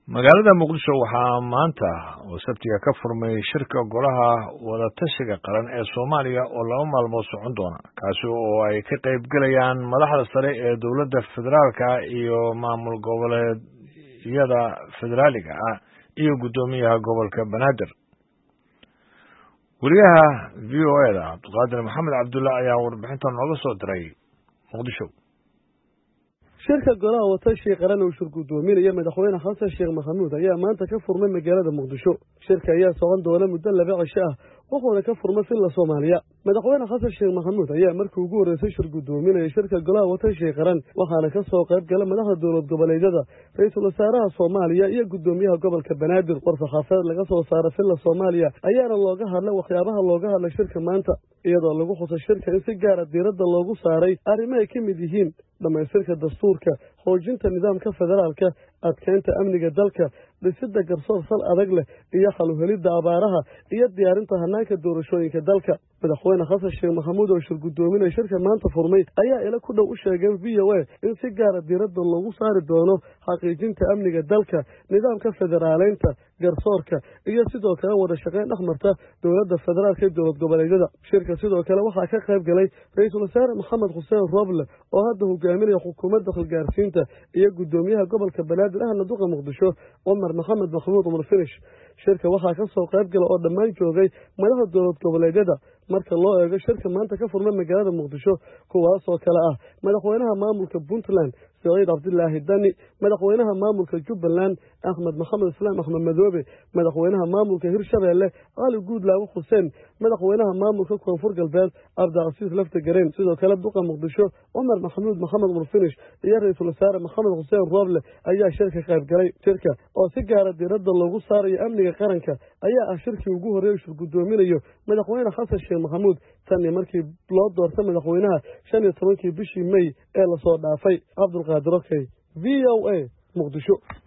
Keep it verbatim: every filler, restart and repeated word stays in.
magaalada muqdisho waxaa maanta oo sabtiga ka furmay shirka golaha wadatashiga qaran ee Soomaaliya oo laba maalmood socon doona kaasi oo ay ka qayb galayaan madaxda sare ee dawladda federaalka iyo maamul goboleedyada federaaliga ah iyo gudoomiyaha gobolka Banaadir. wariyaha V O A da Cabdiqaadir Maxamed Cabdulla ayaa warbixintan nooga soo diray Muqdisho. shirka golaha wadatashiga qaran oo shir gudoominaya madaxweyne Xasan Sheekh Maxamuud ayaa maanta ka furmay magaalada Muqdisho. shirka ayaa socon doona muddo laba cisho ah wuxuuna ka furmay sida Soomaaliya. madaxweyne Xasan Sheekh Maxamuud ayaa markii ugu horeysay shir gudoominaya shirka golaha wadatashiga qaran waxaana ka soo qayb galay madaxda dowlad goboleedyada, ra'iisul wasaaraha Soomaaliya iyo gudoomiyaha gobolka Banaadir. war-saxaafadeed laga soo saaray sida Soomaaliya ayaana looga hadlay waxyaabaha looga hadlay shirka maanta iyadoo lagu xusay shirka in si gaar ah diiradda loogu saaray arrimo ay ka mid yihiin dhamaystirka dastuurka, xoojinta nidaamka federaalka, adkeynta amniga dalka, dhisidda garsoor sal adag leh iyo xal u helidda abaaraha iyo diyaarinta hanaanka doorashooyinka dalka. madaxweyne Xasan Sheekh Maxamuud oo shir gudoominaya shirka maanta furmay ayaa ila ku dhow u sheegay V O A in si gaar ah diiradda loogu saari doono xaqiijinta amniga dalka, nidaamka federaaleynta, garsoorka iyo sidoo kale wada shaqeyn dhexmarta dowladda federaalka iyo dowlad goboleedyada. shirka sidoo kale waxaa ka qayb galay ra'iisul wasaare Maxamed Xuseen Roble oo hadda hogaaminaya xukuumadda xilgaarsiinta iyo gudoomiyaha gobolka Banaadir ahna duqa Muqdisho Umar Maxamed Maxamuud Umar Finish. shirka waxaa ka soo qayb galay oo dhammaan joogay madaxda dowlad goboleedyada marka loo eego shirka maanta ka furmay magaalada Muqdisho kuwaas oo kale ah madaxweynaha maamulka Puntland Saciid Cabdullaahi Dani, madaxweynaha maamulka Jubbaland Axmed Maxamed Islaam Axmed Madoobe, madaxweynaha maamulka Hirshabeelle Ali Guudlaawe Xuseen, madaxweynaha maamulka Koonfur Galbeed Cabdicasiis Lafta Gareen, sidoo kale duqa Muqdisho Umar Maxamuud Maxamed Umar Finish iyo ra'iisul wasaare Maxamed Xuseen Roble ayaa shirka qayb galay. shirka oo si gaar ah diiradda loogu saarayo amniga qaranka ayaa ah shirkii ugu horeeyay shir gudoominayo madaxweyne Xasan Sheekh Maxamuud tan markii loo doortay madaxweynaha shan iyo tobankii bishii May ee la soo dhaafay. Cabdiqaadir V O A Muqdisho.